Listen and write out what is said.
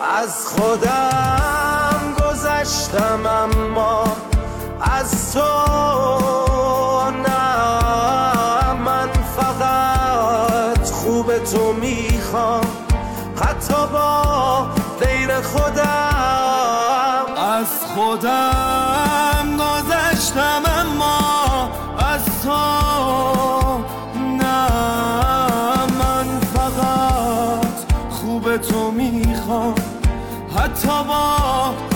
از خودم گذشتم اما از تو نه. من فقط خوب تو میخوام حتی با غیر خودم. از خودم گذشتم اما از تو نه. من فقط خوب تو میخوام حتی با